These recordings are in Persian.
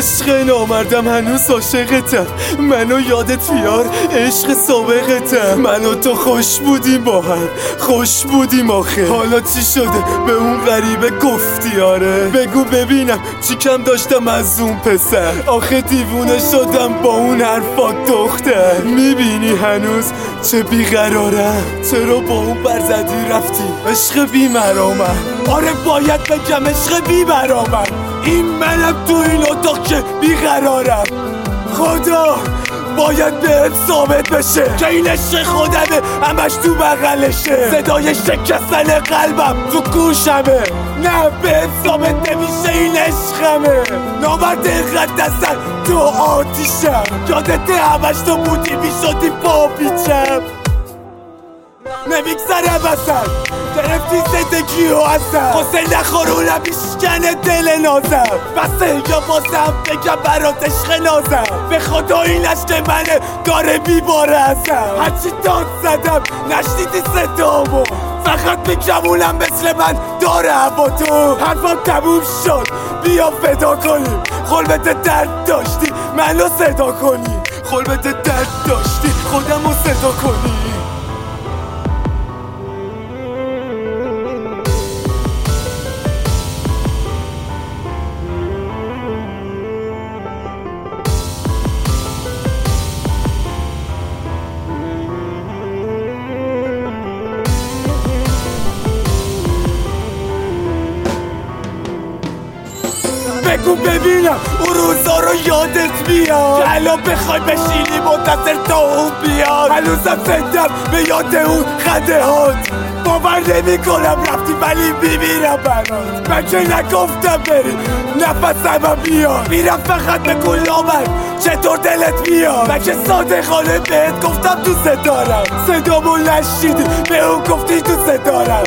عشق نامردم هنوز عاشقتم، منو یادت بیار عشق سابقتم. من و تو خوش بودیم با هم، خوش بودیم آخه. حالا چی شده به اون غریبه گفتی؟ آره بگو ببینم چی کم داشتم از اون پسر. آخه دیوونه شدم با اون حرفات دختر. میبینی هنوز چه بیقرارم؟ چرا با اون برزدی رفتی؟ عشق بیمرامم. آره باید بگم عشق بیمرامم. این منم تو این اتاق که بیقرارم. خدا باید بهت ثابت بشه که این عشق خودمه، همش تو بغلشه. صدای شکستن قلبم تو گوشمه. نه بهت ثابت نمیشه این عشقمه. نامرد اینقدر دستن تو آتیشم. یادته همش تو بودی میشدی پا پیچم. نمیگذرم اصلا گرفتی زندگی و اصلا حسین نخورونم میشکنه دل نازم. بسه یا بازم بگم برات عشق نازم. به خدا این عشق منه داره میباره ازم. هرچی داد زدم نشنیدی صدامو. فقط میگمونم مثل من داره هوا تو. حرفم تموم شد بیا فدا کنیم. قلبت درد داشتی منو صدا کنی. قلبت درد داشتی خودمو صدا کنی. بگو ببینم اون روزا رو یادت میاد که الان بخوای بشینی منتظر تا اون بیاد. هنوزم زندم به یاد اون خنده هات. باور نمی کنم رفتی ولی میمیرم برات. من که نگفتم بری نفسم میاد. میرم فقط بگو لامر چطور دلت میاد. من که صادقانه بهت گفتم دوست دارم. صدامو نشیدی به اون گفتی دوست دارم.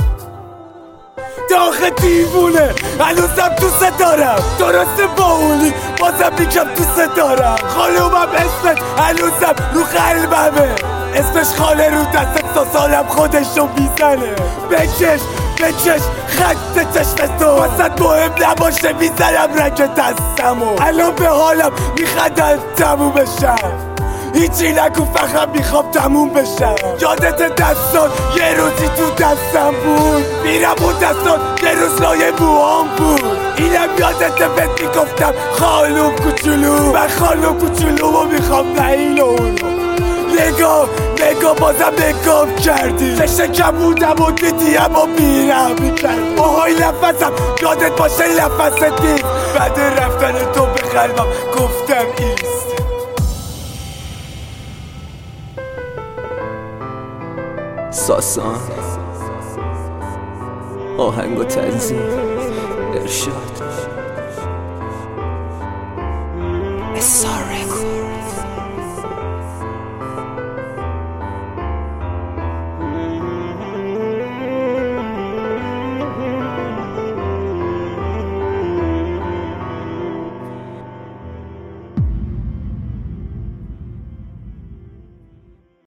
آخه دیوونه هنوزم دوست دارم. درسته با اونی بازم میگم دوست دارم. خانومم اسمت هنوزم رو قلبمه. اسمش خاله رو دست سالم خودشو میزنه. بکش خط چشم تو واسه مهم نباشه میزنم رنگ دستمو. الان به حالم میخندن تموم بشم. هیچی نگو فقط میخوام تموم بشم. یادت دستان یه روزی تو دستم بود. میرم اون دستان یه روز لای موام بود. اینم یادت بهت میگفتم خانوم کوچولو. من خانوم کوچولو رو میخوام نه این اونو. نگاه بازم نگام کردی. شکم بودم و دیدی اما میرم میکردی. آهای نفسم یادت باشه نفست نیست. بعد رفتن تو به قلبم گفتم ایست. ساسان آهنگ و تنظیم ارشاد.